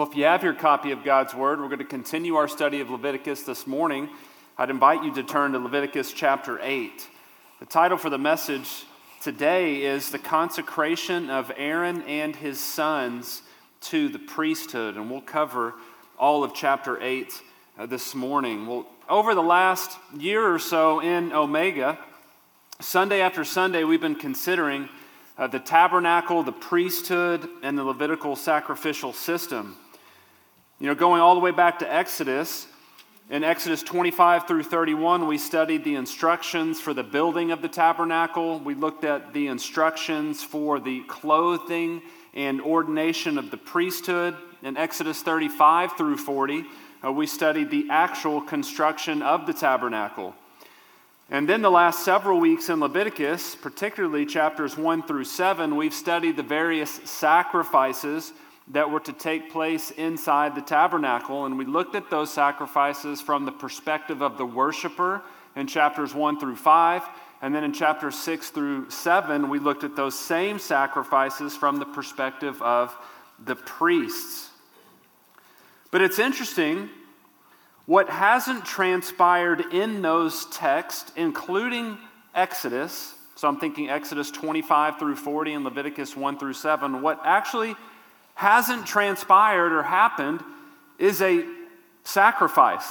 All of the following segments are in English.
Well, if you have your copy of God's Word, we're going to continue our study of Leviticus this morning. I'd invite you to turn to Leviticus chapter 8. The title for the message today is The Consecration of Aaron and His Sons to the Priesthood, and we'll cover all of chapter 8 this morning. Well, over the last year or so in Omega, Sunday after Sunday, we've been considering the tabernacle, the priesthood, and the Levitical sacrificial system. You know, going all the way back to Exodus, in Exodus 25 through 31, we studied the instructions for the building of the tabernacle. We looked at the instructions for the clothing and ordination of the priesthood. In Exodus 35 through 40, we studied the actual construction of the tabernacle. And then the last several weeks in Leviticus, particularly chapters 1 through 7, we've studied the various sacrifices that were to take place inside the tabernacle. And we looked at those sacrifices from the perspective of the worshiper in chapters 1 through 5. And then in chapters 6 through 7, we looked at those same sacrifices from the perspective of the priests. But it's interesting, what hasn't transpired in those texts, including Exodus, so I'm thinking Exodus 25 through 40 and Leviticus 1 through 7, what actually hasn't transpired or happened is a sacrifice.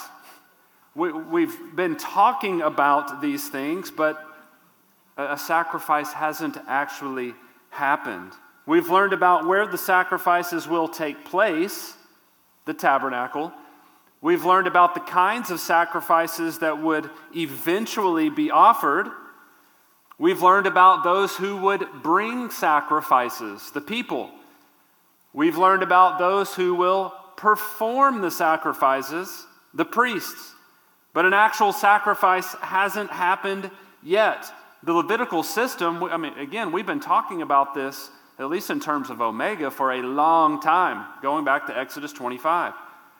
We've been talking about these things, but a sacrifice hasn't actually happened. We've learned about where the sacrifices will take place, the tabernacle. We've learned about the kinds of sacrifices that would eventually be offered. We've learned about those who would bring sacrifices, the people. We've learned about those who will perform the sacrifices, the priests. But an actual sacrifice hasn't happened yet. The Levitical system, again, we've been talking about this, at least in terms of Omega, for a long time, going back to Exodus 25.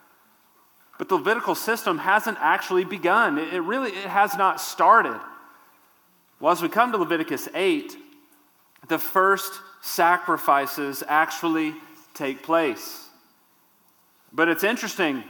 But the Levitical system hasn't actually begun. It has not started. Well, as we come to Leviticus 8, the first sacrifices actually take place. But it's interesting.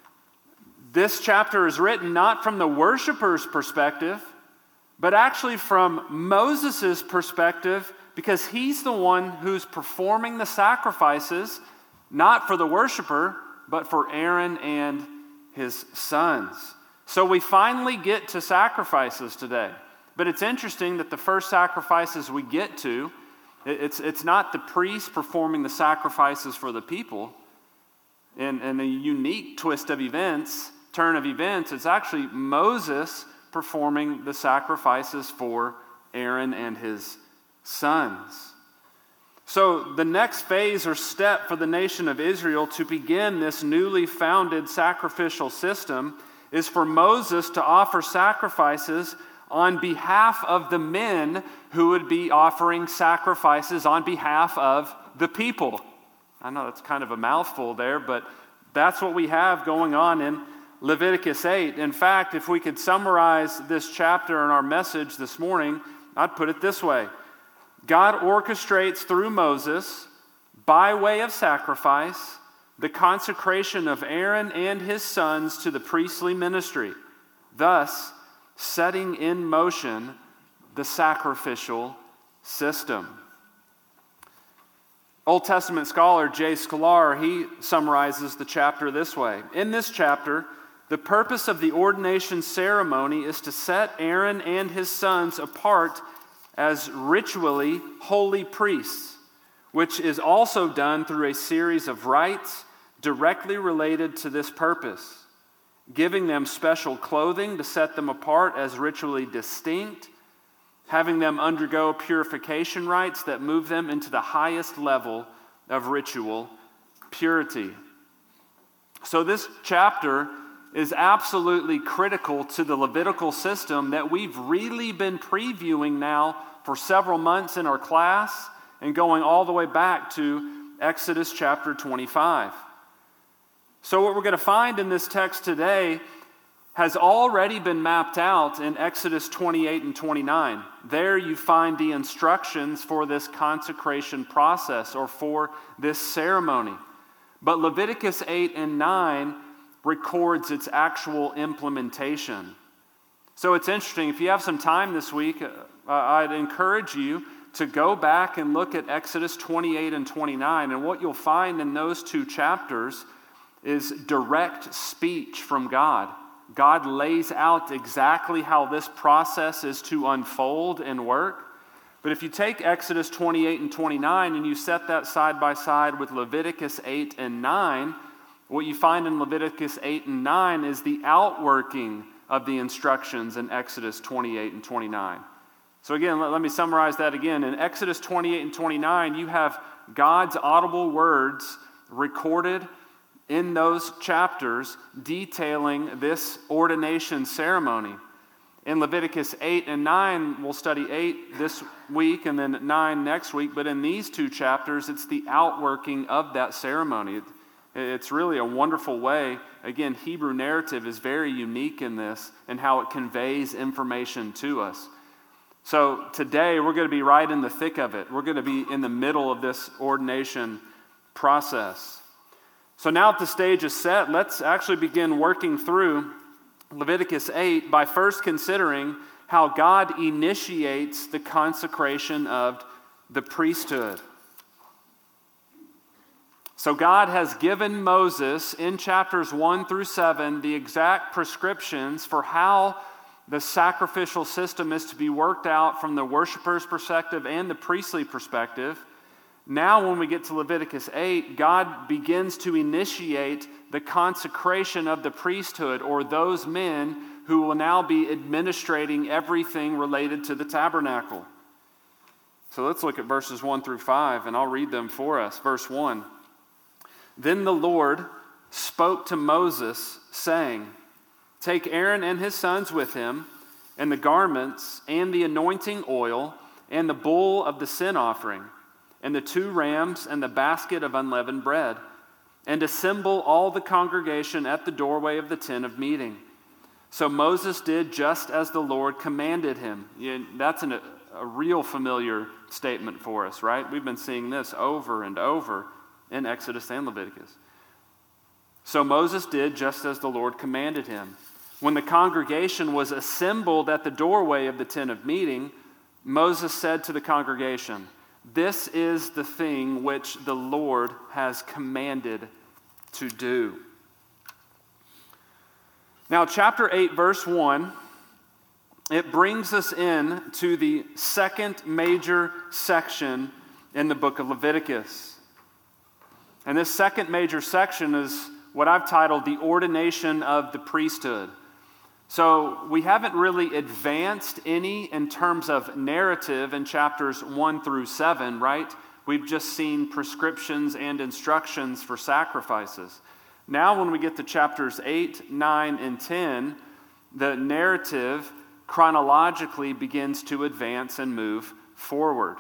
This chapter is written not from the worshiper's perspective, but actually from Moses' perspective, because he's the one who's performing the sacrifices, not for the worshiper, but for Aaron and his sons. So we finally get to sacrifices today. But it's interesting that the first sacrifices we get to, it's not the priest performing the sacrifices for the people. In a unique twist of events, turn of events, it's actually Moses performing the sacrifices for Aaron and his sons. So the next phase or step for the nation of Israel to begin this newly founded sacrificial system is for Moses to offer sacrifices on behalf of the men who would be offering sacrifices on behalf of the people. I know that's kind of a mouthful there, but that's what we have going on in Leviticus 8. In fact, if we could summarize this chapter in our message this morning, I'd put it this way. God orchestrates through Moses, by way of sacrifice, the consecration of Aaron and his sons to the priestly ministry, thus setting in motion the sacrificial system. Old Testament scholar J. Sklar, he summarizes the chapter this way. In this chapter, the purpose of the ordination ceremony is to set Aaron and his sons apart as ritually holy priests, which is also done through a series of rites directly related to this purpose, giving them special clothing to set them apart as ritually distinct, having them undergo purification rites that move them into the highest level of ritual purity. So this chapter is absolutely critical to the Levitical system that we've really been previewing now for several months in our class and going all the way back to Exodus chapter 25. So what we're going to find in this text today has already been mapped out in Exodus 28 and 29. There you find the instructions for this consecration process or for this ceremony. But Leviticus 8 and 9 records its actual implementation. So it's interesting. If you have some time this week, I'd encourage you to go back and look at Exodus 28 and 29. And what you'll find in those two chapters is direct speech from God. God lays out exactly how this process is to unfold and work. But if you take Exodus 28 and 29 and you set that side by side with Leviticus 8 and 9, what you find in Leviticus 8 and 9 is the outworking of the instructions in Exodus 28 and 29. So again, let me summarize that again. In Exodus 28 and 29, you have God's audible words recorded in those chapters detailing this ordination ceremony. In Leviticus 8 and 9, we'll study 8 this week and then 9 next week, but in these two chapters, it's the outworking of that ceremony. It's really a wonderful way. Again, Hebrew narrative is very unique in this and how it conveys information to us. So today, we're going to be right in the thick of it. We're going to be in the middle of this ordination process. So now that the stage is set, let's actually begin working through Leviticus 8 by first considering how God initiates the consecration of the priesthood. So God has given Moses in chapters 1 through 7 the exact prescriptions for how the sacrificial system is to be worked out from the worshiper's perspective and the priestly perspective. Now when we get to Leviticus 8, God begins to initiate the consecration of the priesthood, or those men who will now be administrating everything related to the tabernacle. So let's look at verses 1 through 5, and I'll read them for us. Verse 1. Then the Lord spoke to Moses, saying, "Take Aaron and his sons with him, and the garments, and the anointing oil, and the bull of the sin offering, and the 2 rams, and the basket of unleavened bread, and assemble all the congregation at the doorway of the tent of meeting." So Moses did just as the Lord commanded him. That's a real familiar statement for us, right? We've been seeing this over and over in Exodus and Leviticus. So Moses did just as the Lord commanded him. When the congregation was assembled at the doorway of the tent of meeting, Moses said to the congregation, "This is the thing which the Lord has commanded to do." Now, chapter 8, verse 1, it brings us in to the second major section in the book of Leviticus. And this second major section is what I've titled the ordination of the priesthood. So we haven't really advanced any in terms of narrative in chapters 1 through 7, right? We've just seen prescriptions and instructions for sacrifices. Now when we get to chapters 8, 9, and 10, the narrative chronologically begins to advance and move forward.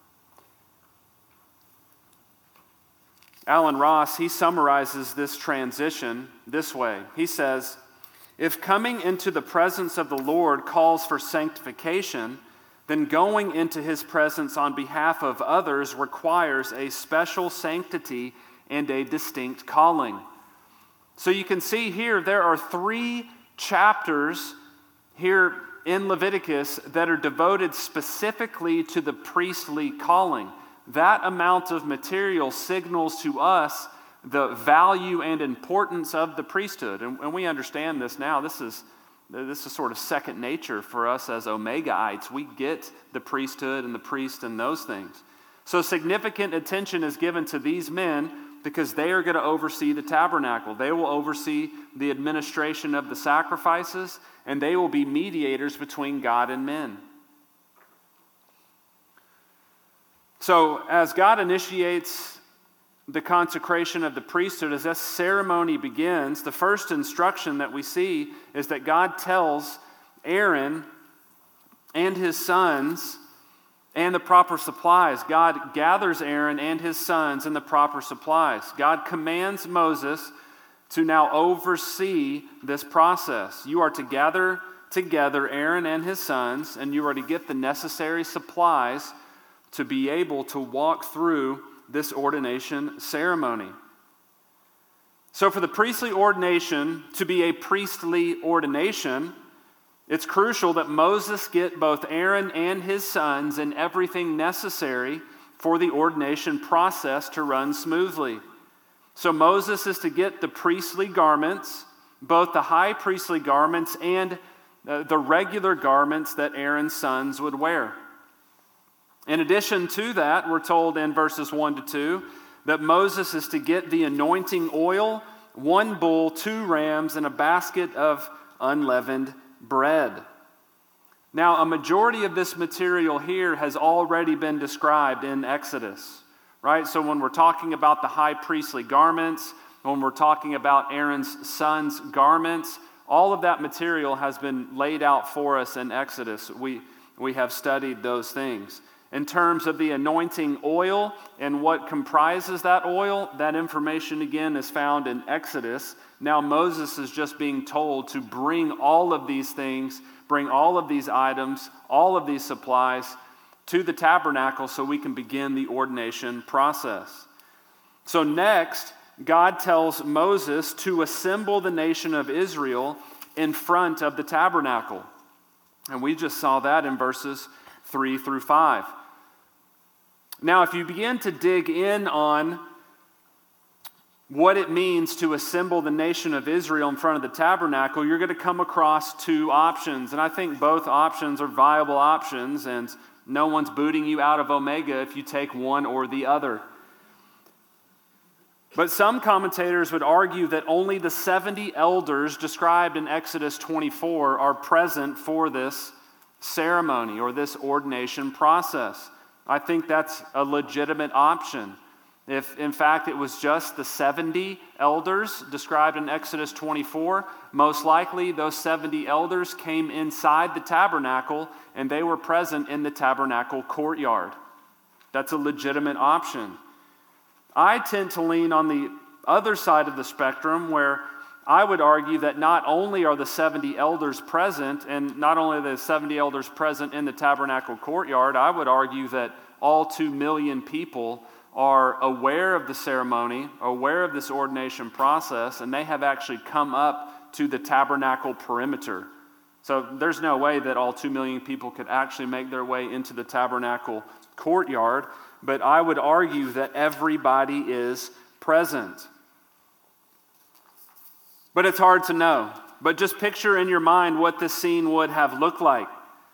Alan Ross, he summarizes this transition this way. He says, "If coming into the presence of the Lord calls for sanctification, then going into his presence on behalf of others requires a special sanctity and a distinct calling." So you can see here there are 3 chapters here in Leviticus that are devoted specifically to the priestly calling. That amount of material signals to us the value and importance of the priesthood. And we understand this now. This is sort of second nature for us as Omegaites. We get the priesthood and the priest and those things. So significant attention is given to these men because they are going to oversee the tabernacle. They will oversee the administration of the sacrifices, and they will be mediators between God and men. So as God initiates the consecration of the priesthood, as this ceremony begins, the first instruction that we see is that God tells Aaron and his sons and the proper supplies. God gathers Aaron and his sons and the proper supplies. God commands Moses to now oversee this process. You are to gather together Aaron and his sons, and you are to get the necessary supplies to be able to walk through this ordination ceremony. So for the priestly ordination to be a priestly ordination, it's crucial that Moses get both Aaron and his sons and everything necessary for the ordination process to run smoothly. So Moses is to get the priestly garments, both the high priestly garments and the regular garments that Aaron's sons would wear. In addition to that, we're told in verses 1 to 2 that Moses is to get the anointing oil, 1 bull, 2 rams, and a basket of unleavened bread. Now, a majority of this material here has already been described in Exodus, right? So when we're talking about the high priestly garments, when we're talking about Aaron's sons' garments, all of that material has been laid out for us in Exodus. We have studied those things. In terms of the anointing oil and what comprises that oil, that information again is found in Exodus. Now Moses is just being told to bring all of these things, bring all of these items, all of these supplies to the tabernacle so we can begin the ordination process. So next, God tells Moses to assemble the nation of Israel in front of the tabernacle. And we just saw that in verses 3 through 5. Now, if you begin to dig in on what it means to assemble the nation of Israel in front of the tabernacle, you're going to come across 2 options. And I think both options are viable options, and no one's booting you out of Omega if you take one or the other. But some commentators would argue that only the 70 elders described in Exodus 24 are present for this ceremony or this ordination process. I think that's a legitimate option. If, in fact, it was just the 70 elders described in Exodus 24, most likely those 70 elders came inside the tabernacle and they were present in the tabernacle courtyard. That's a legitimate option. I tend to lean on the other side of the spectrum where I would argue that not only are the 70 elders present, and not only are the 70 elders present in the tabernacle courtyard, I would argue that all 2 million people are aware of the ceremony, aware of this ordination process, and they have actually come up to the tabernacle perimeter. So there's no way that all 2 million people could actually make their way into the tabernacle courtyard, but I would argue that everybody is present. But it's hard to know. But just picture in your mind what this scene would have looked like.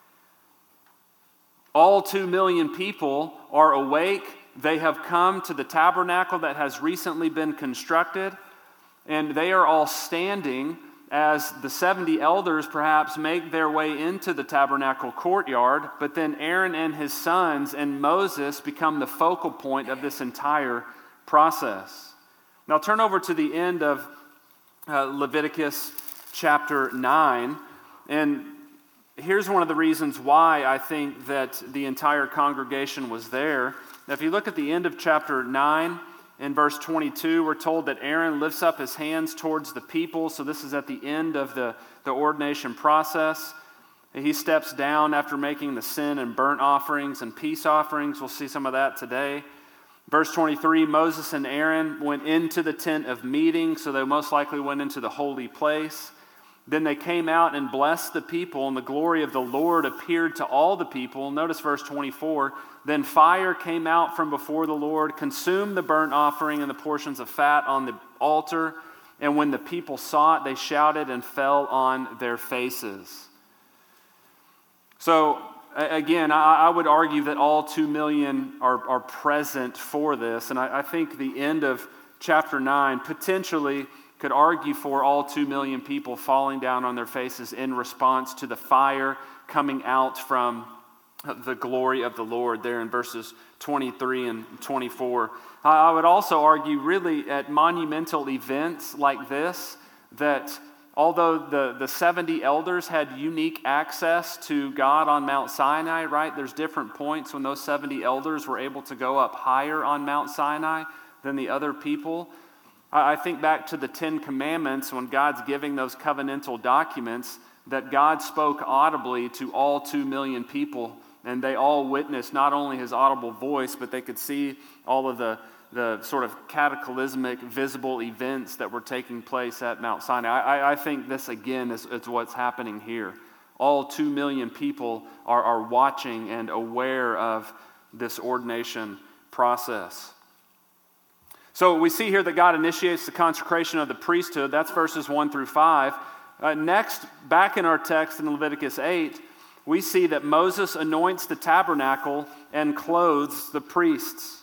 All 2 million people are awake. They have come to the tabernacle that has recently been constructed, and they are all standing as the 70 elders perhaps make their way into the tabernacle courtyard, but then Aaron and his sons and Moses become the focal point of this entire process. Now turn over to the end of Leviticus chapter 9, and here's one of the reasons why I think that the entire congregation was there. Now, if you look at the end of chapter 9, in verse 22, we're told that Aaron lifts up his hands towards the people, so this is at the end of the ordination process. He steps down after making the sin and burnt offerings and peace offerings. We'll see some of that today. Verse 23, Moses and Aaron went into the tent of meeting, so they most likely went into the holy place. Then they came out and blessed the people, and the glory of the Lord appeared to all the people. Notice verse 24, then fire came out from before the Lord, consumed the burnt offering and the portions of fat on the altar, and when the people saw it, they shouted and fell on their faces. So, again, I would argue that all 2 million are present for this, and I think the end of chapter 9 potentially could argue for all 2 million people falling down on their faces in response to the fire coming out from the glory of the Lord there in verses 23 and 24. I would also argue really at monumental events like this that although the 70 elders had unique access to God on Mount Sinai, right? There's different points when those 70 elders were able to go up higher on Mount Sinai than the other people. I think back to the 10 Commandments when God's giving those covenantal documents that God spoke audibly to all 2 million people, and they all witnessed not only his audible voice, but they could see all of the sort of cataclysmic visible events that were taking place at Mount Sinai. I think this, again, is what's happening here. All 2 million people are watching and aware of this ordination process. So we see here that God initiates the consecration of the priesthood. That's verses 1 through 5. Next, back in our text in Leviticus 8, we see that Moses anoints the tabernacle and clothes the priests.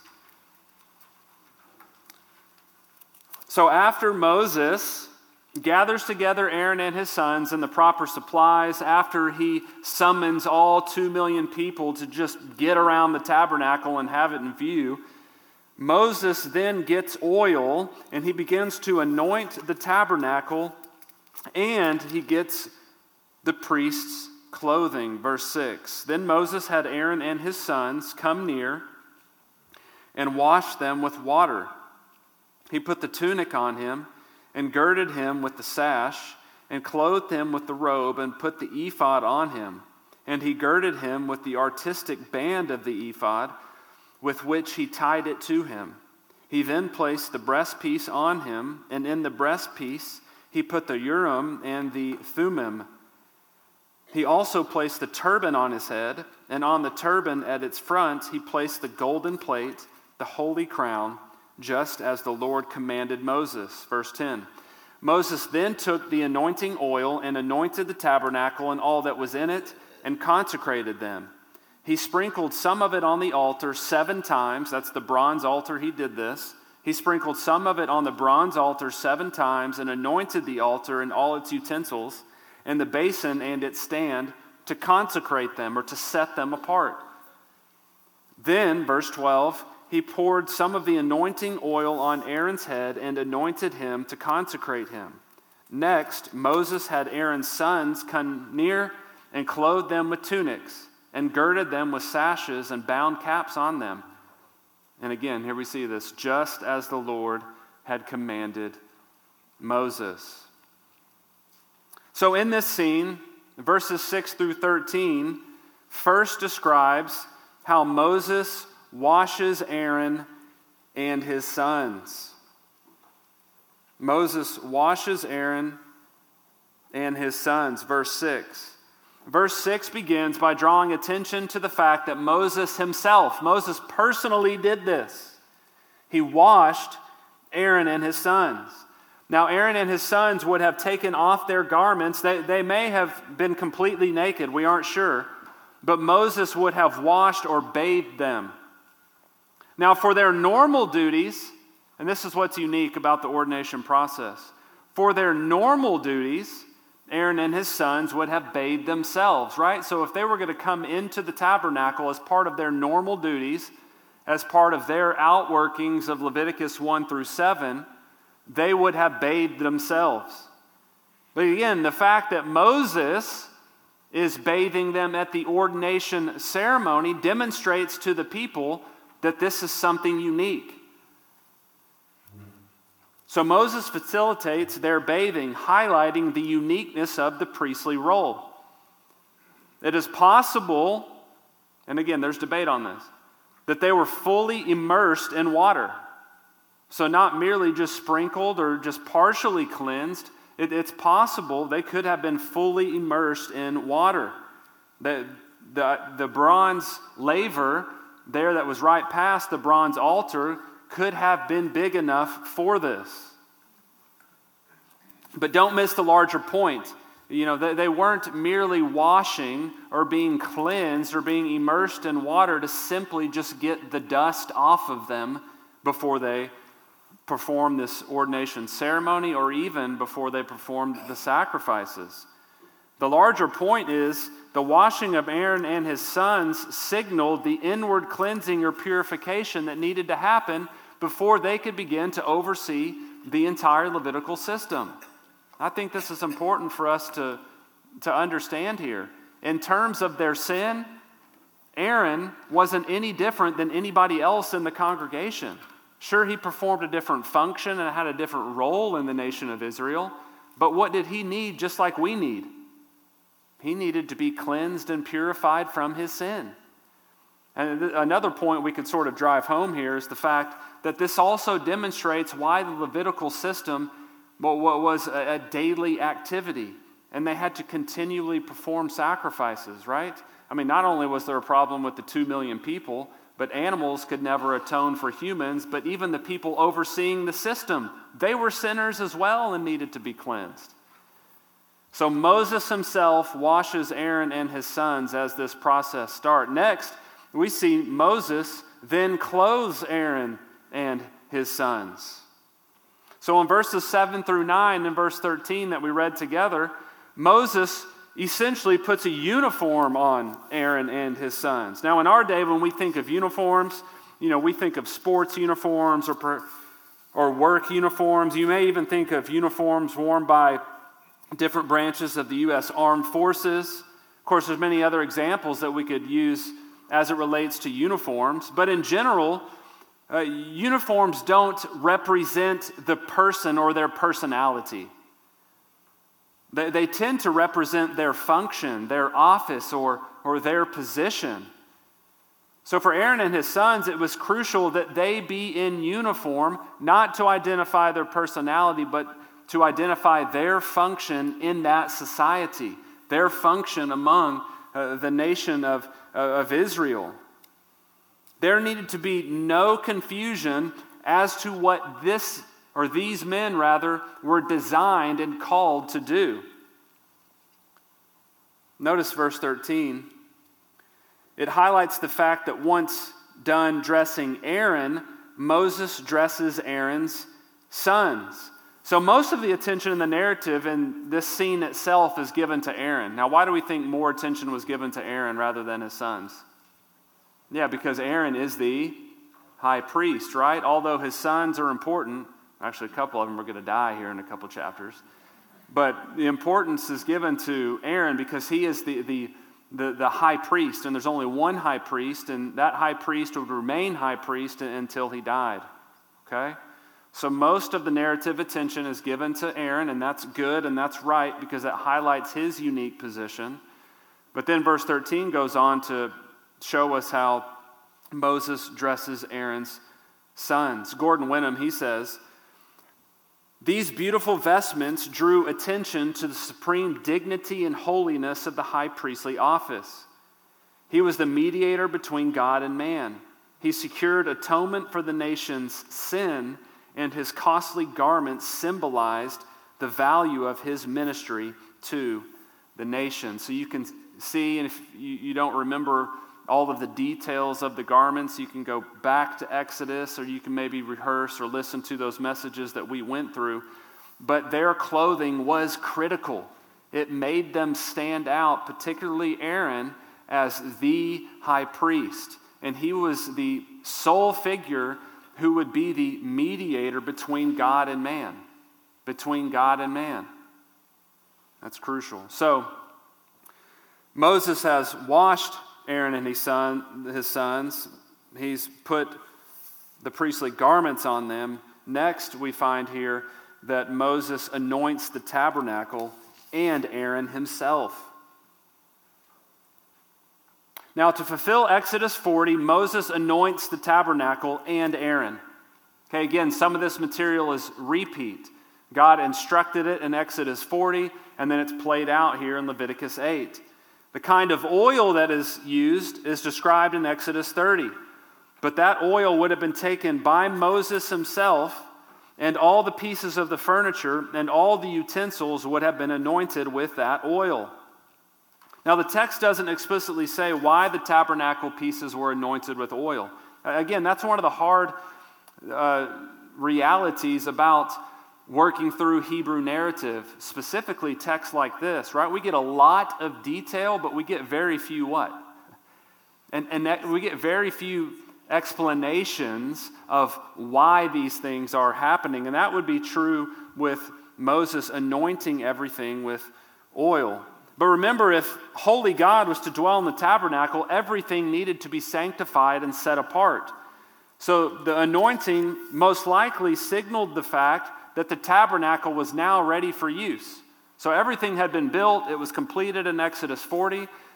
So after Moses gathers together Aaron and his sons and the proper supplies, after he summons all 2 million people to just get around the tabernacle and have it in view, Moses then gets oil and he begins to anoint the tabernacle, and he gets the priest's clothing. Verse 6, then Moses had Aaron and his sons come near and wash them with water. He put the tunic on him and girded him with the sash and clothed him with the robe and put the ephod on him. And he girded him with the artistic band of the ephod with which he tied it to him. He then placed the breastpiece on him, and in the breastpiece he put the Urim and the Thummim. He also placed the turban on his head, and on the turban at its front he placed the golden plate, the holy crown, just as the Lord commanded Moses. Verse 10, Moses then took the anointing oil and anointed the tabernacle and all that was in it and consecrated them. He sprinkled some of it on the altar 7 times. That's the bronze altar. He did this. He sprinkled some of it on the bronze altar 7 times and anointed the altar and all its utensils and the basin and its stand to consecrate them or to set them apart. Then, verse 12, he poured some of the anointing oil on Aaron's head and anointed him to consecrate him. Next, Moses had Aaron's sons come near and clothed them with tunics and girded them with sashes and bound caps on them. And again, here we see this, just as the Lord had commanded Moses. So in this scene, verses 6 through 13 first describes how Moses washes Aaron and his sons. Moses washes Aaron and his sons, verse 6. Verse 6 begins by drawing attention to the fact that Moses personally did this. He washed Aaron and his sons. Now, Aaron and his sons would have taken off their garments. They may have been completely naked, we aren't sure. But Moses would have washed or bathed them. Now, for their normal duties, and this is what's unique about the ordination process, for their normal duties, Aaron and his sons would have bathed themselves, right? So if they were going to come into the tabernacle as part of their normal duties, as part of their outworkings of Leviticus 1 through 7, they would have bathed themselves. But again, the fact that Moses is bathing them at the ordination ceremony demonstrates to the people that this is something unique. So Moses facilitates their bathing, highlighting the uniqueness of the priestly role. It is possible, and again, there's debate on this, that they were fully immersed in water. So not merely just sprinkled or just partially cleansed. It's possible they could have been fully immersed in water. The bronze laver there that was right past the bronze altar could have been big enough for this. But don't miss the larger point. You know, they weren't merely washing or being cleansed or being immersed in water to simply just get the dust off of them before they performed this ordination ceremony or even before they performed the sacrifices. The larger point is the washing of Aaron and his sons signaled the inward cleansing or purification that needed to happen before they could begin to oversee the entire Levitical system. I think this is important for us to understand here. In terms of their sin, Aaron wasn't any different than anybody else in the congregation. Sure, he performed a different function and had a different role in the nation of Israel, but what did he need just like we need? He needed to be cleansed and purified from his sin. And another point we could sort of drive home here is the fact that this also demonstrates why the Levitical system was a daily activity, and they had to continually perform sacrifices, right? I mean, not only was there a problem with the 2 million people, but animals could never atone for humans, but even the people overseeing the system, they were sinners as well and needed to be cleansed. So Moses himself washes Aaron and his sons as this process starts. Next, we see Moses then clothes Aaron and his sons. So in verses 7 through 9 and verse 13 that we read together, Moses essentially puts a uniform on Aaron and his sons. Now in our day, when we think of uniforms, we think of sports uniforms or work uniforms. You may even think of uniforms worn by different branches of the U.S. Armed Forces. Of course, there's many other examples that we could use as it relates to uniforms. But in general, uniforms don't represent the person or their personality. They tend to represent their function, their office, or their position. So for Aaron and his sons, it was crucial that they be in uniform, not to identify their personality, but to identify their function in that society, their function among the nation of Israel. There needed to be no confusion as to what these men were designed and called to do. Notice verse 13. It highlights the fact that once done dressing Aaron, Moses dresses Aaron's sons. So most of the attention in the narrative in this scene itself is given to Aaron. Now, why do we think more attention was given to Aaron rather than his sons? Yeah, because Aaron is the high priest, right? Although his sons are important. Actually, a couple of them are going to die here in a couple chapters. But the importance is given to Aaron because he is the high priest, and there's only one high priest, and that high priest would remain high priest until he died. Okay? So most of the narrative attention is given to Aaron, and that's good and that's right because it highlights his unique position. But then verse 13 goes on to show us how Moses dresses Aaron's sons. Gordon Wenham, he says, these beautiful vestments drew attention to the supreme dignity and holiness of the high priestly office. He was the mediator between God and man. He secured atonement for the nation's sin, and his costly garments symbolized the value of his ministry to the nation. So you can see, and if you don't remember all of the details of the garments, you can go back to Exodus, or you can maybe rehearse or listen to those messages that we went through. But their clothing was critical. It made them stand out, particularly Aaron, as the high priest. And he was the sole figure who would be the mediator between God and man. Between God and man. That's crucial. So, Moses has washed Aaron and his sons. He's put the priestly garments on them. Next, we find here that Moses anoints the tabernacle and Aaron himself. Now, to fulfill Exodus 40, Moses anoints the tabernacle and Aaron. Okay, again, some of this material is repeat. God instructed it in Exodus 40, and then it's played out here in Leviticus 8. The kind of oil that is used is described in Exodus 30. But that oil would have been taken by Moses himself, and all the pieces of the furniture and all the utensils would have been anointed with that oil. Now, the text doesn't explicitly say why the tabernacle pieces were anointed with oil. Again, that's one of the hard realities about working through Hebrew narrative, specifically texts like this, right? We get a lot of detail, but we get very few what? And we get very few explanations of why these things are happening. And that would be true with Moses anointing everything with oil. But remember, if holy God was to dwell in the tabernacle, everything needed to be sanctified and set apart. So the anointing most likely signaled the fact that the tabernacle was now ready for use. So everything had been built. It was completed in Exodus 40.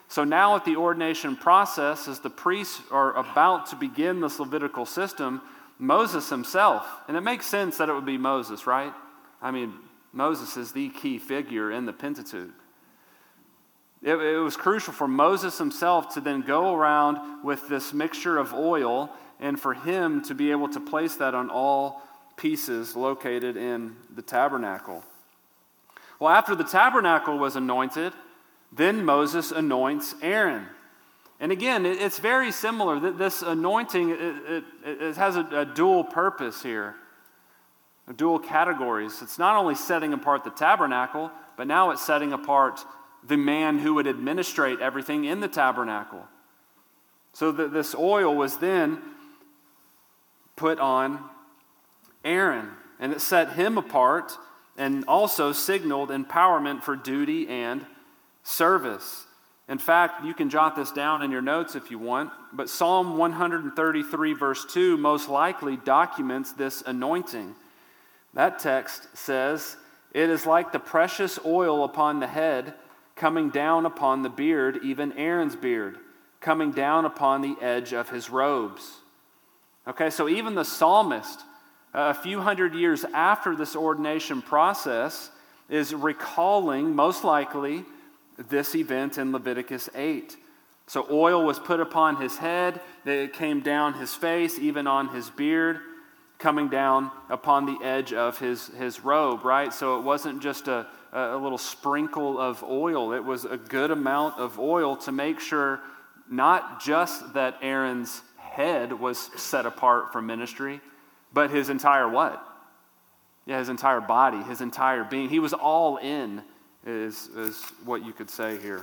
So now at the ordination process, as the priests are about to begin this Levitical system, Moses himself, and it makes sense that it would be Moses, right? I mean, Moses is the key figure in the Pentateuch. It was crucial for Moses himself to then go around with this mixture of oil and for him to be able to place that on all pieces located in the tabernacle. Well, after the tabernacle was anointed, then Moses anoints Aaron. And again, it's very similar. This anointing, it has a dual purpose here, dual categories. It's not only setting apart the tabernacle, but now it's setting apart the man who would administrate everything in the tabernacle. So this oil was then put on Aaron, and it set him apart and also signaled empowerment for duty and service. In fact, you can jot this down in your notes if you want, but Psalm 133 verse 2 most likely documents this anointing. That text says, "It is like the precious oil upon the head, coming down upon the beard, even Aaron's beard, coming down upon the edge of his robes." Okay, so even the psalmist, a few hundred years after this ordination process, is recalling, most likely, this event in Leviticus 8. So oil was put upon his head, it came down his face, even on his beard, coming down upon the edge of his robe, right? So it wasn't just a little sprinkle of oil. It was a good amount of oil to make sure not just that Aaron's head was set apart for ministry, but his entire what? Yeah, his entire body, his entire being. He was all in, is what you could say here.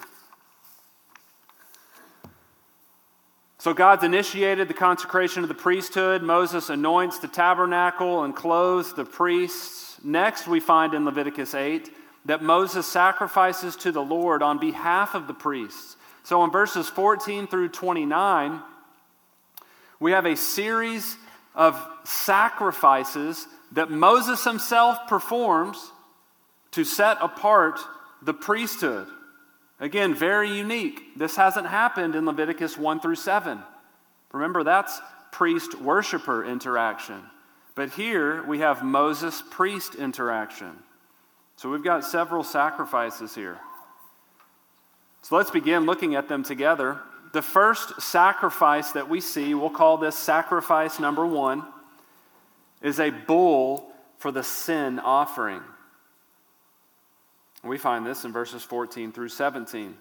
So God's initiated the consecration of the priesthood. Moses anoints the tabernacle and clothes the priests. Next, we find in Leviticus 8 that Moses sacrifices to the Lord on behalf of the priests. So in verses 14 through 29, we have a series of sacrifices that Moses himself performs to set apart the priesthood. Again, very unique. This hasn't happened in Leviticus 1 through 7. Remember, that's priest-worshiper interaction. But here we have Moses-priest interaction. So we've got several sacrifices here. So let's begin looking at them together. The first sacrifice that we see, we'll call this sacrifice number 1, is a bull for the sin offering. We find this in verses 14 through 17.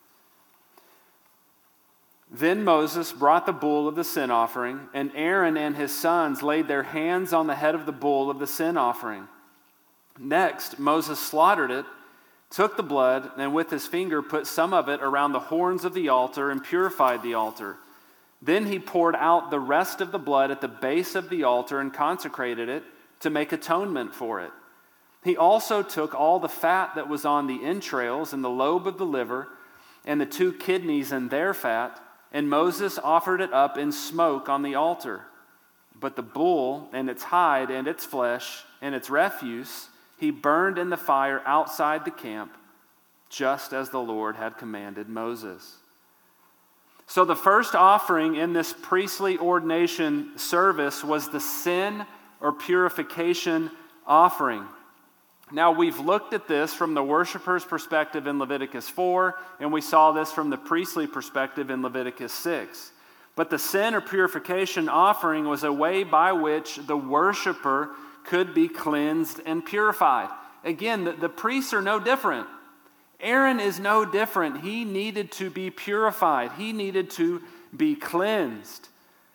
Then Moses brought the bull of the sin offering, and Aaron and his sons laid their hands on the head of the bull of the sin offering. Next, Moses slaughtered it, took the blood, and with his finger put some of it around the horns of the altar and purified the altar. Then he poured out the rest of the blood at the base of the altar and consecrated it to make atonement for it. He also took all the fat that was on the entrails and the lobe of the liver and the 2 kidneys and their fat, and Moses offered it up in smoke on the altar. But the bull and its hide and its flesh and its refuse he burned in the fire outside the camp, just as the Lord had commanded Moses. So the first offering in this priestly ordination service was the sin or purification offering. Now, we've looked at this from the worshiper's perspective in Leviticus 4, and we saw this from the priestly perspective in Leviticus 6. But the sin or purification offering was a way by which the worshiper could be cleansed and purified. Again, the priests are no different. Aaron is no different. He needed to be purified. He needed to be cleansed.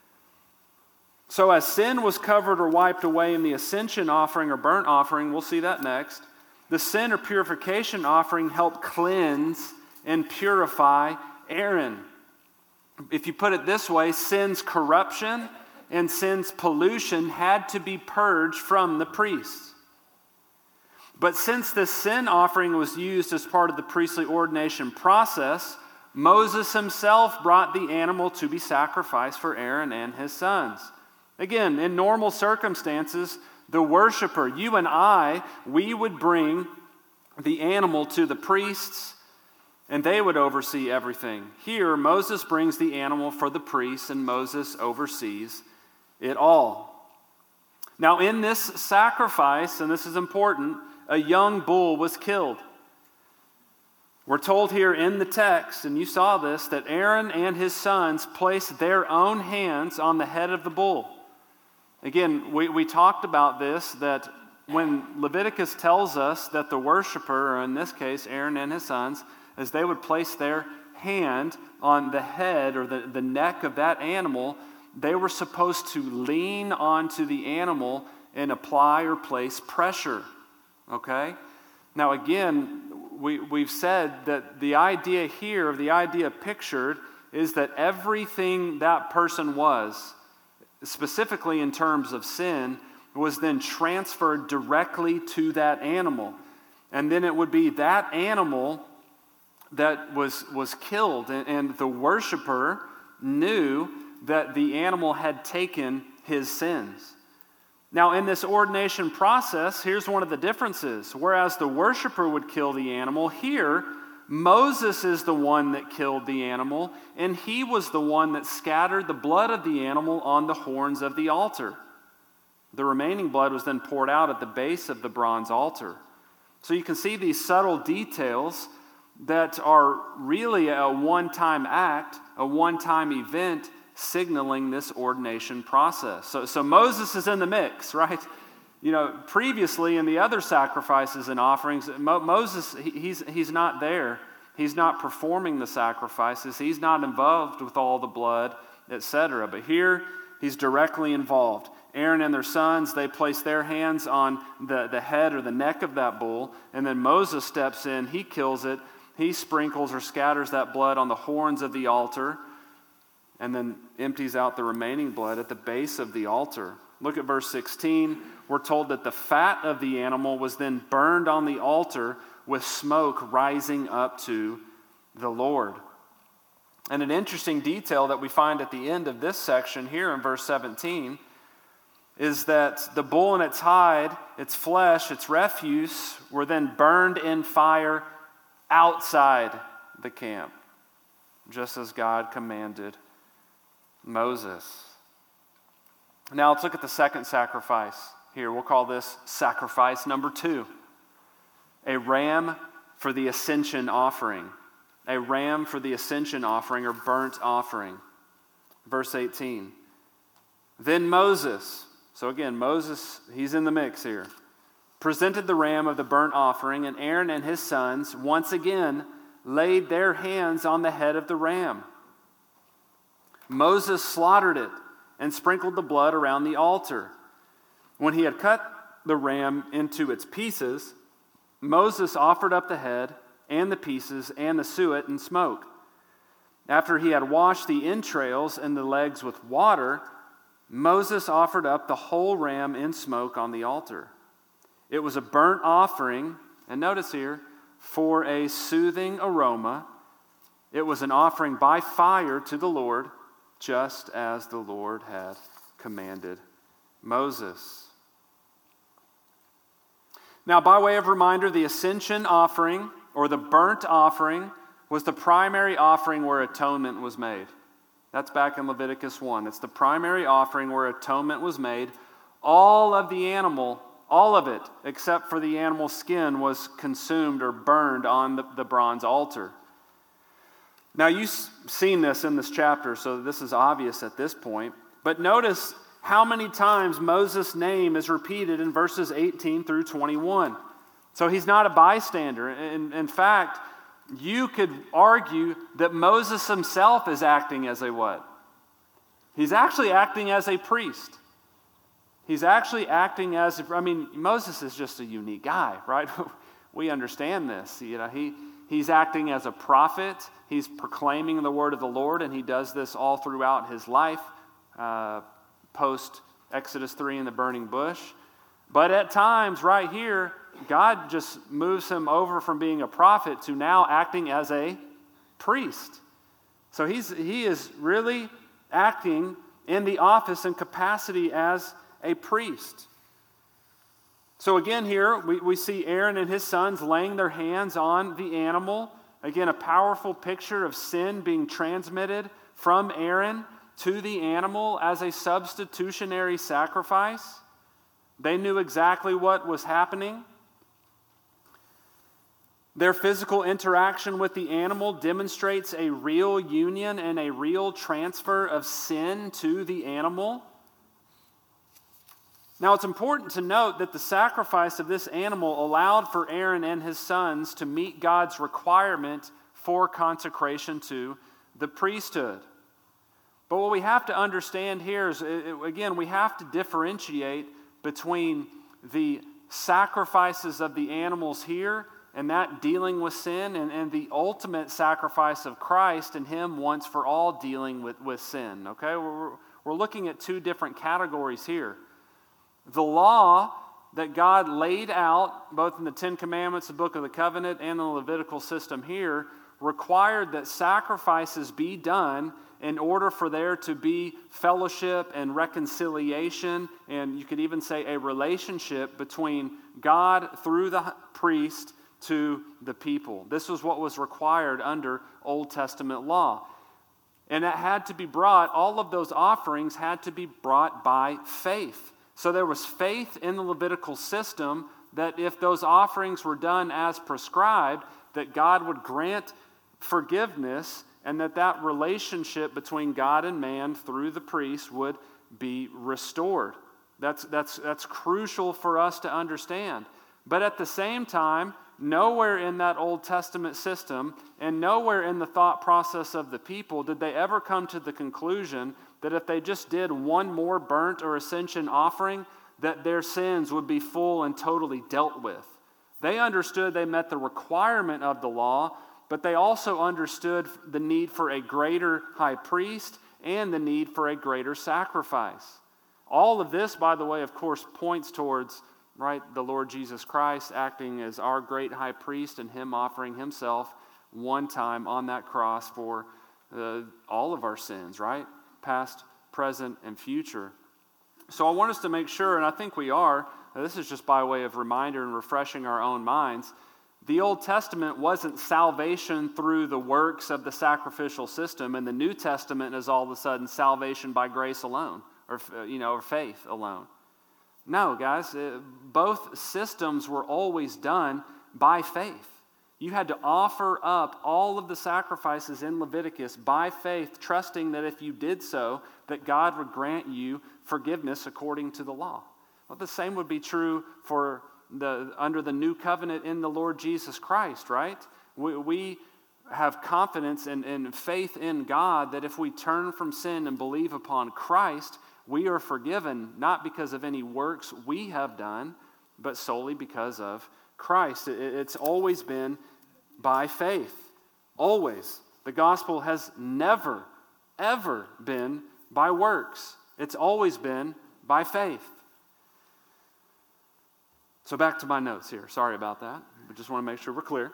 So as sin was covered or wiped away in the ascension offering or burnt offering, we'll see that next, the sin or purification offering helped cleanse and purify Aaron. If you put it this way, sin's corruption and sin's pollution had to be purged from the priests. But since this sin offering was used as part of the priestly ordination process, Moses himself brought the animal to be sacrificed for Aaron and his sons. Again, in normal circumstances, the worshiper, you and I, we would bring the animal to the priests, and they would oversee everything. Here, Moses brings the animal for the priests, and Moses oversees it all. Now, in this sacrifice, and this is important, a young bull was killed. We're told here in the text, and you saw this, that Aaron and his sons placed their own hands on the head of the bull. Again, we talked about this, that when Leviticus tells us that the worshiper, or in this case Aaron and his sons, as they would place their hand on the head or the neck of that animal, they were supposed to lean onto the animal and apply or place pressure. Okay? Now again, we've said that the idea here, the idea pictured, is that everything that person was, specifically in terms of sin, was then transferred directly to that animal. And then it would be that animal that was killed, and the worshiper knew that the animal had taken his sins. Now, in this ordination process, here's one of the differences. Whereas the worshiper would kill the animal, here, Moses is the one that killed the animal, and he was the one that scattered the blood of the animal on the horns of the altar. The remaining blood was then poured out at the base of the bronze altar. So you can see these subtle details that are really a one-time act, a one-time event, signaling this ordination process. So Moses is in the mix, right? You know, previously in the other sacrifices and offerings, Moses, he's not there. He's not performing the sacrifices. He's not involved with all the blood, etc. But here, he's directly involved. Aaron and their sons, they place their hands on the head or the neck of that bull, and then Moses steps in, he kills it, he sprinkles or scatters that blood on the horns of the altar, and then empties out the remaining blood at the base of the altar. Look at verse 16. We're told that the fat of the animal was then burned on the altar with smoke rising up to the Lord. And an interesting detail that we find at the end of this section here in verse 17 is that the bull and its hide, its flesh, its refuse were then burned in fire outside the camp, just as God commanded Moses. Now let's look at the second sacrifice here. We'll call this sacrifice number 2. A ram for the ascension offering. A ram for the ascension offering or burnt offering. Verse 18. Then Moses, so again, Moses, he's in the mix here, presented the ram of the burnt offering, and Aaron and his sons once again laid their hands on the head of the ram. Moses slaughtered it and sprinkled the blood around the altar. When he had cut the ram into its pieces, Moses offered up the head and the pieces and the suet and smoke. After he had washed the entrails and the legs with water, Moses offered up the whole ram in smoke on the altar. It was a burnt offering, and notice here, for a soothing aroma. It was an offering by fire to the Lord, just as the Lord had commanded Moses. Now, by way of reminder, the ascension offering, or the burnt offering, was the primary offering where atonement was made. That's back in Leviticus 1. It's the primary offering where atonement was made. All of the animal, all of it, except for the animal's skin, was consumed or burned on the bronze altar. Now, you've seen this in this chapter, so this is obvious at this point. But notice how many times Moses' name is repeated in verses 18 through 21. So he's not a bystander. In fact, you could argue that Moses himself is acting as a what? He's actually acting as a priest. He's actually acting as, Moses is just a unique guy, right? We understand this. He's acting as a prophet. He's proclaiming the word of the Lord, and he does this all throughout his life, post Exodus 3 in the burning bush. But at times, right here, God just moves him over from being a prophet to now acting as a priest. So he is really acting in the office and capacity as a priest. So again here, we see Aaron and his sons laying their hands on the animal Again, a powerful picture of sin being transmitted from Aaron to the animal as a substitutionary sacrifice. They knew exactly what was happening. Their physical interaction with the animal demonstrates a real union and a real transfer of sin to the animal. Now, it's important to note that the sacrifice of this animal allowed for Aaron and his sons to meet God's requirement for consecration to the priesthood. But what we have to understand here is, again, we have to differentiate between the sacrifices of the animals here and that dealing with sin and the ultimate sacrifice of Christ and Him once for all dealing with sin. Okay? We're looking at two different categories here. The law that God laid out, both in the Ten Commandments, the Book of the Covenant, and the Levitical system here, required that sacrifices be done in order for there to be fellowship and reconciliation, and you could even say a relationship between God through the priest to the people. This was what was required under Old Testament law. And it had to be brought, all of those offerings had to be brought by faith. So there was faith in the Levitical system that if those offerings were done as prescribed, that God would grant forgiveness and that relationship between God and man through the priest would be restored. That's crucial for us to understand. But at the same time, nowhere in that Old Testament system and nowhere in the thought process of the people did they ever come to the conclusion that if they just did one more burnt or ascension offering, that their sins would be full and totally dealt with. They understood they met the requirement of the law, but they also understood the need for a greater high priest and the need for a greater sacrifice. All of this, by the way, of course, points towards the Lord Jesus Christ acting as our great high priest and Him offering Himself one time on that cross for all of our sins, right? Past, present, and future. So I want us to make sure, and I think we are, this is just by way of reminder and refreshing our own minds, the Old Testament wasn't salvation through the works of the sacrificial system, and the New Testament is all of a sudden salvation by grace alone, or faith alone. No, guys, both systems were always done by faith. You had to offer up all of the sacrifices in Leviticus by faith, trusting that if you did so, that God would grant you forgiveness according to the law. Well, the same would be true for under the new covenant in the Lord Jesus Christ, right? We have confidence and faith in God that if we turn from sin and believe upon Christ, we are forgiven not because of any works we have done, but solely because of Christ. It's always been by faith. Always. The gospel has never, ever been by works. It's always been by faith. So back to my notes here. Sorry about that. I just want to make sure we're clear.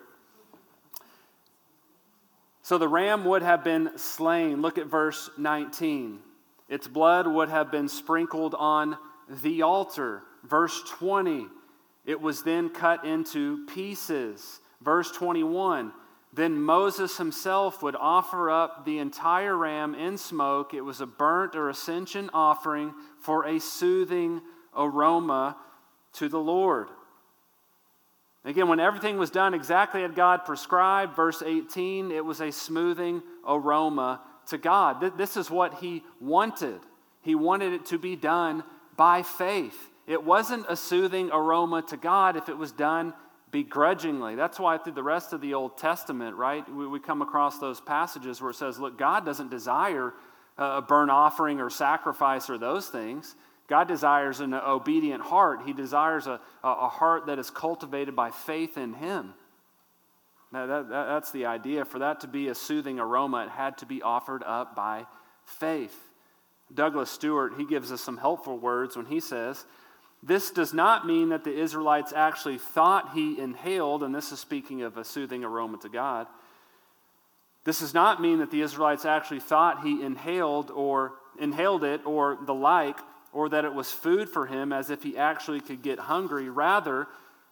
So the ram would have been slain. Look at verse 19. Its blood would have been sprinkled on the altar. Verse 20. It was then cut into pieces. Verse 21. Then Moses himself would offer up the entire ram in smoke. It was a burnt or ascension offering for a soothing aroma to the Lord. Again, when everything was done exactly as God prescribed, verse 18, it was a smoothing aroma to God. This is what He wanted. He wanted it to be done by faith. It wasn't a soothing aroma to God if it was done begrudgingly. That's why through the rest of the Old Testament, right, we come across those passages where it says, look, God doesn't desire a burnt offering or sacrifice or those things. God desires an obedient heart. He desires a heart that is cultivated by faith in Him. Now, that's the idea. For that to be a soothing aroma, it had to be offered up by faith. Douglas Stewart, he gives us some helpful words when he says, this does not mean that the Israelites actually thought he inhaled, and this is speaking of a soothing aroma to God. This does not mean that the Israelites actually thought he inhaled it or the like, or that it was food for him as if he actually could get hungry. Rather,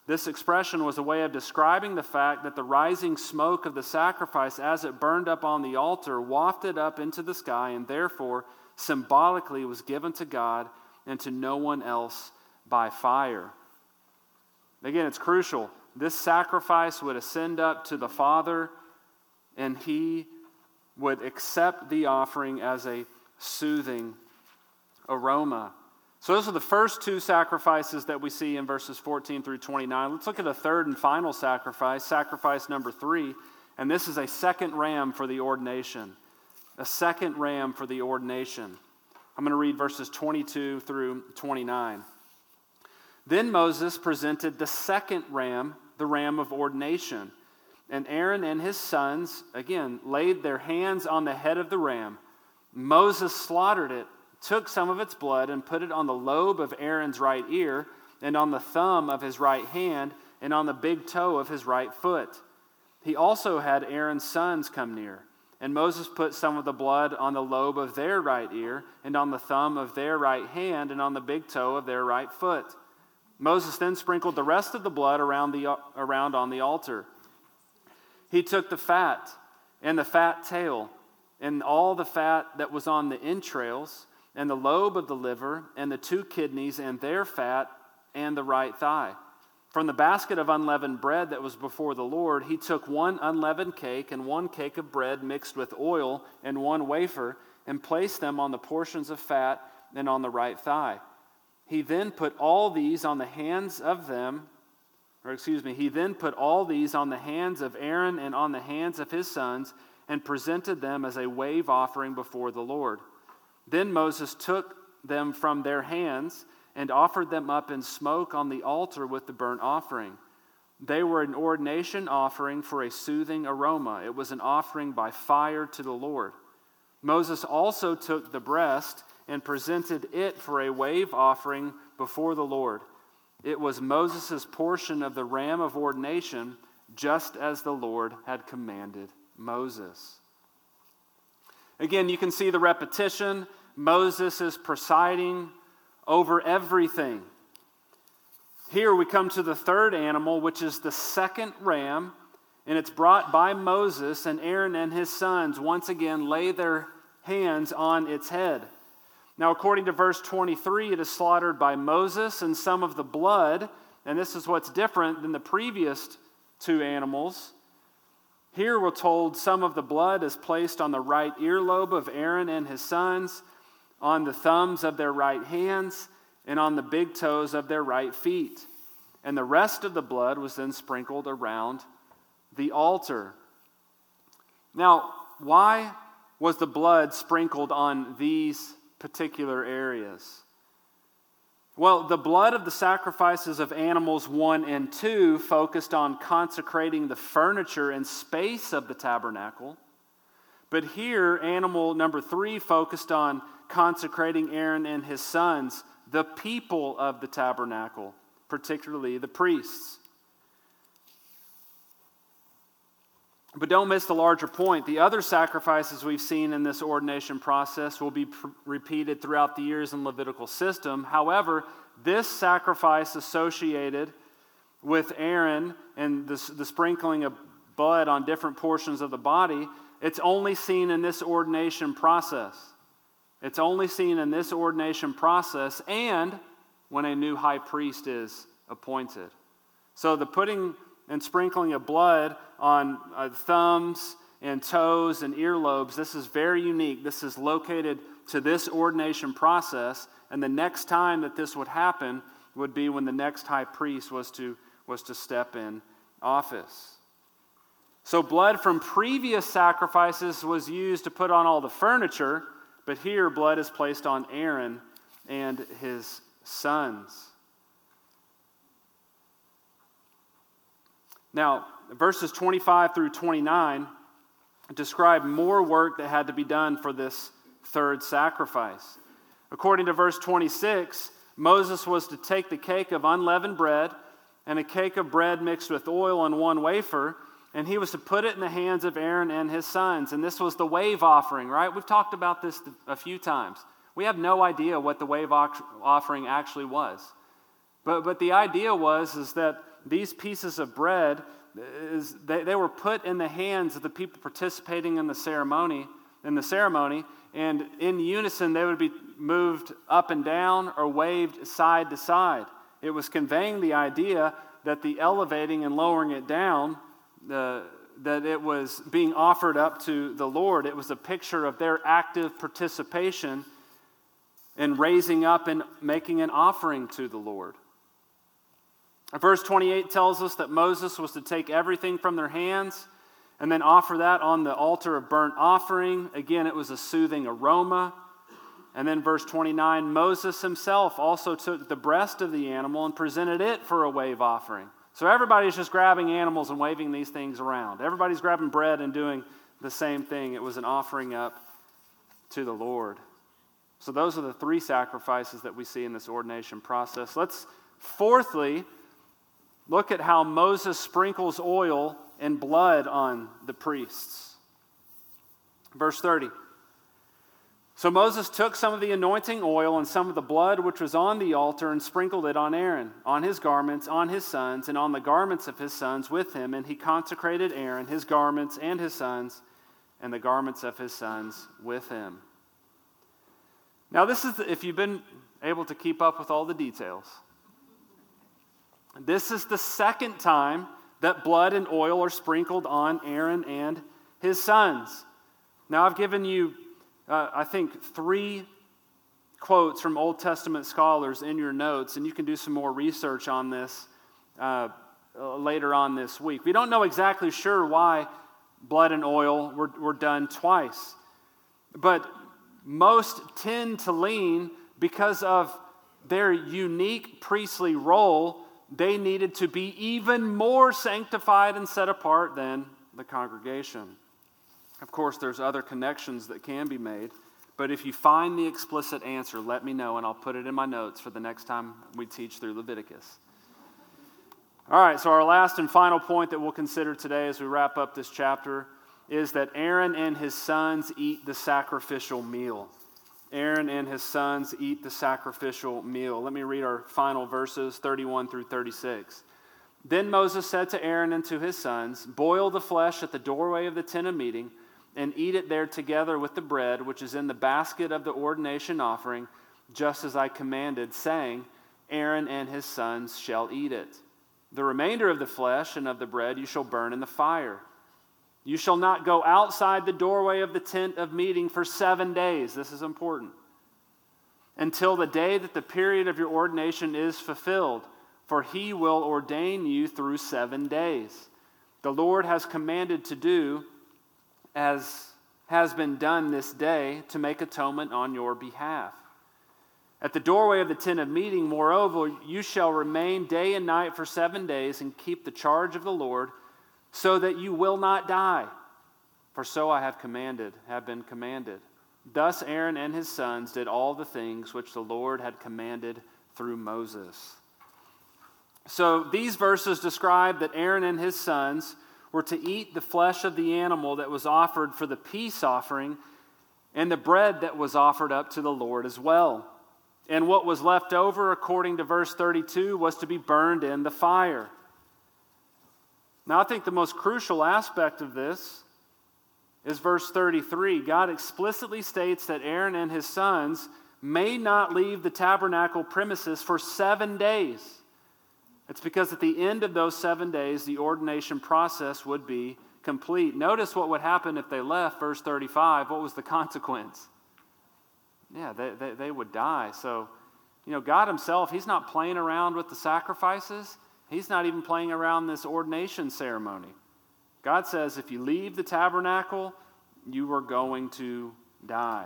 This expression was a way of describing the fact that the rising smoke of the sacrifice as it burned up on the altar wafted up into the sky and therefore symbolically was given to God and to no one else by fire. Again, it's crucial. This sacrifice would ascend up to the Father, and he would accept the offering as a soothing aroma. So those are the first two sacrifices that we see in verses 14 through 29. Let's look at a third and final sacrifice, sacrifice number 3. And this is a second ram for the ordination. A second ram for the ordination. I'm going to read verses 22 through 29. Then Moses presented the second ram, the ram of ordination. And Aaron and his sons, again, laid their hands on the head of the ram. Moses slaughtered it, took some of its blood, and put it on the lobe of Aaron's right ear, and on the thumb of his right hand, and on the big toe of his right foot. He also had Aaron's sons come near. And Moses put some of the blood on the lobe of their right ear, and on the thumb of their right hand, and on the big toe of their right foot. Moses then sprinkled the rest of the blood around on the altar. He took the fat and the fat tail, and all the fat that was on the entrails, and the lobe of the liver, and the 2 kidneys, and their fat, and the right thigh. From the basket of unleavened bread that was before the Lord, he took 1 unleavened cake and 1 cake of bread mixed with oil and 1 wafer, and placed them on the portions of fat and on the right thigh. He then put all these on the hands of Aaron and on the hands of his sons, and presented them as a wave offering before the Lord. Then Moses took them from their hands and offered them up in smoke on the altar with the burnt offering. They were an ordination offering for a soothing aroma. It was an offering by fire to the Lord. Moses also took the breast and presented it for a wave offering before the Lord. It was Moses' portion of the ram of ordination, just as the Lord had commanded Moses. Again, you can see the repetition. Moses is presiding over everything. Here we come to the third animal, which is the second ram, and it's brought by Moses, and Aaron and his sons once again lay their hands on its head. Now, according to verse 23, it is slaughtered by Moses, and some of the blood, and this is what's different than the previous 2 animals. Here we're told some of the blood is placed on the right earlobe of Aaron and his sons, on the thumbs of their right hands, and on the big toes of their right feet. And the rest of the blood was then sprinkled around the altar. Now, why was the blood sprinkled on these particular areas? Well, the blood of the sacrifices of animals 1 and 2 focused on consecrating the furniture and space of the tabernacle. But here, animal number 3 focused on consecrating Aaron and his sons, the people of the tabernacle, particularly the priests. But don't miss the larger point. The other sacrifices we've seen in this ordination process will be repeated throughout the years in the Levitical system. However, this sacrifice associated with Aaron and the sprinkling of blood on different portions of the body, it's only seen in this ordination process. It's only seen in this ordination process and when a new high priest is appointed. So the putting and sprinkling of blood on thumbs and toes and earlobes, this is very unique. This is located to this ordination process, and the next time that this would happen would be when the next high priest was to step in office. So blood from previous sacrifices was used to put on all the furniture, but here blood is placed on Aaron and his sons. Now, verses 25 through 29 describe more work that had to be done for this third sacrifice. According to verse 26, Moses was to take the cake of unleavened bread and a cake of bread mixed with oil on 1 wafer, and he was to put it in the hands of Aaron and his sons. And this was the wave offering, right? We've talked about this a few times. We have no idea what the wave offering actually was. But the idea was that these pieces of bread, they were put in the hands of the people participating in the ceremony, and in unison they would be moved up and down or waved side to side. It was conveying the idea that the elevating and lowering it down, that it was being offered up to the Lord. It was a picture of their active participation in raising up and making an offering to the Lord. Verse 28 tells us that Moses was to take everything from their hands and then offer that on the altar of burnt offering. Again, it was a soothing aroma. And then verse 29, Moses himself also took the breast of the animal and presented it for a wave offering. So everybody's just grabbing animals and waving these things around. Everybody's grabbing bread and doing the same thing. It was an offering up to the Lord. So those are the three sacrifices that we see in this ordination process. Let's fourthly look at how Moses sprinkles oil and blood on the priests. Verse 30. So Moses took some of the anointing oil and some of the blood which was on the altar and sprinkled it on Aaron, on his garments, on his sons, and on the garments of his sons with him. And he consecrated Aaron, his garments, and his sons, and the garments of his sons with him. Now this is, if you've been able to keep up with all the details, this is the second time that blood and oil are sprinkled on Aaron and his sons. Now I've given you I think 3 quotes from Old Testament scholars in your notes, and you can do some more research on this later on this week. We don't know exactly sure why blood and oil were done twice, but most tend to lean because of their unique priestly role. They needed to be even more sanctified and set apart than the congregation. Of course, there's other connections that can be made, but if you find the explicit answer, let me know, and I'll put it in my notes for the next time we teach through Leviticus. All right, so our last and final point that we'll consider today as we wrap up this chapter is that Aaron and his sons eat the sacrificial meal. Aaron and his sons eat the sacrificial meal. Let me read our final verses, 31 through 36. Then Moses said to Aaron and to his sons, "Boil the flesh at the doorway of the tent of meeting, and eat it there together with the bread which is in the basket of the ordination offering, just as I commanded, saying, Aaron and his sons shall eat it. The remainder of the flesh and of the bread you shall burn in the fire. You shall not go outside the doorway of the tent of meeting for 7 days." This is important. "Until the day that the period of your ordination is fulfilled, for he will ordain you through 7 days. The Lord has commanded to do as has been done this day to make atonement on your behalf. At the doorway of the tent of meeting, moreover, you shall remain day and night for 7 days and keep the charge of the Lord, so that you will not die. For so I have been commanded. Thus Aaron and his sons did all the things which the Lord had commanded through Moses." So these verses describe that Aaron and his sons were to eat the flesh of the animal that was offered for the peace offering and the bread that was offered up to the Lord as well. And what was left over, according to verse 32, was to be burned in the fire. Now, I think the most crucial aspect of this is verse 33. God explicitly states that Aaron and his sons may not leave the tabernacle premises for 7 days. It's because at the end of those 7 days, the ordination process would be complete. Notice what would happen if they left, verse 35. What was the consequence? Yeah, they would die. So, God himself, he's not playing around with the sacrifices. He's not even playing around this ordination ceremony. God says, if you leave the tabernacle, you are going to die.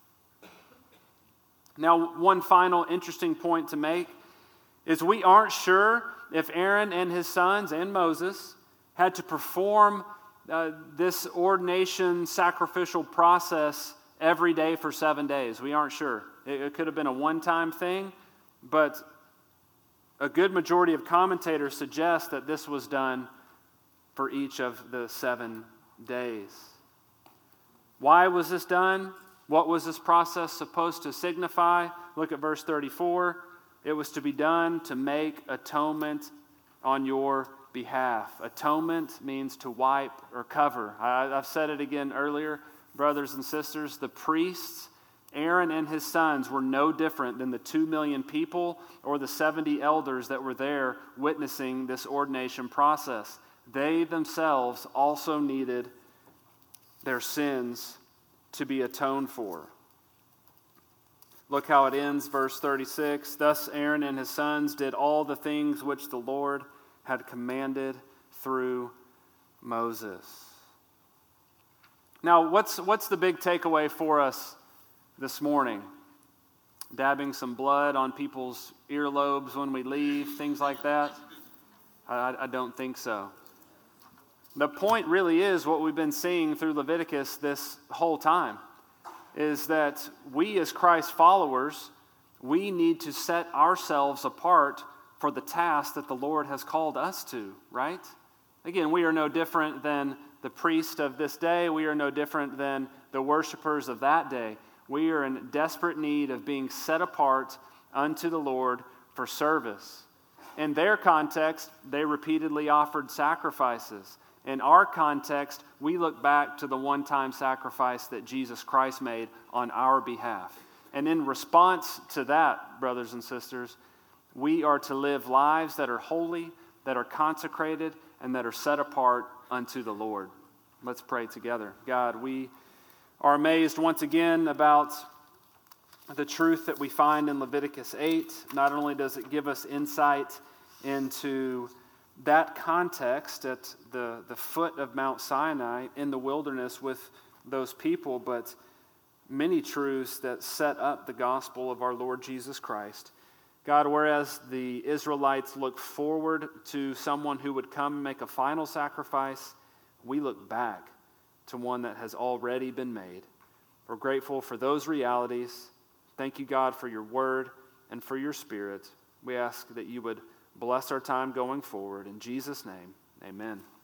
Now, one final interesting point to make is we aren't sure if Aaron and his sons and Moses had to perform this ordination sacrificial process every day for 7 days. We aren't sure. It could have been a one-time thing, but a good majority of commentators suggest that this was done for each of the 7 days. Why was this done? What was this process supposed to signify? Look at verse 34. It was to be done to make atonement on your behalf. Atonement means to wipe or cover. I've said it again earlier, brothers and sisters. The priests, Aaron and his sons, were no different than the 2 million people or the 70 elders that were there witnessing this ordination process. They themselves also needed their sins to be atoned for. Look how it ends, verse 36. Thus Aaron and his sons did all the things which the Lord had commanded through Moses. Now, what's the big takeaway for us this morning? Dabbing some blood on people's earlobes when we leave, things like that? I don't think so. The point really is what we've been seeing through Leviticus this whole time, is that we as Christ followers, we need to set ourselves apart for the task that the Lord has called us to, right? Again, we are no different than the priest of this day. We are no different than the worshipers of that day. We are in desperate need of being set apart unto the Lord for service. In their context, they repeatedly offered sacrifices. In our context, we look back to the one-time sacrifice that Jesus Christ made on our behalf. And in response to that, brothers and sisters, we are to live lives that are holy, that are consecrated, and that are set apart unto the Lord. Let's pray together. God, we are amazed once again about the truth that we find in Leviticus 8. Not only does it give us insight into that context at the foot of Mount Sinai in the wilderness with those people, but many truths that set up the gospel of our Lord Jesus Christ. God, whereas the Israelites look forward to someone who would come and make a final sacrifice, we look back to one that has already been made. We're grateful for those realities. Thank you, God, for your word and for your Spirit. We ask that you would bless our time going forward. In Jesus' name, amen.